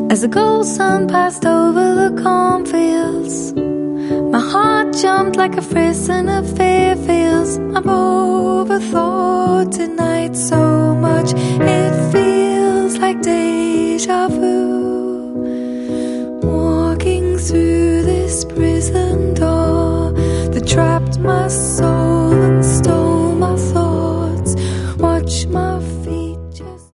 As the cold sun passed over the cornfields, my heart jumped like a frisk in a fair fields. I've overthought tonight so much, it feels like deja vu. Walking through this prison door that trapped my soul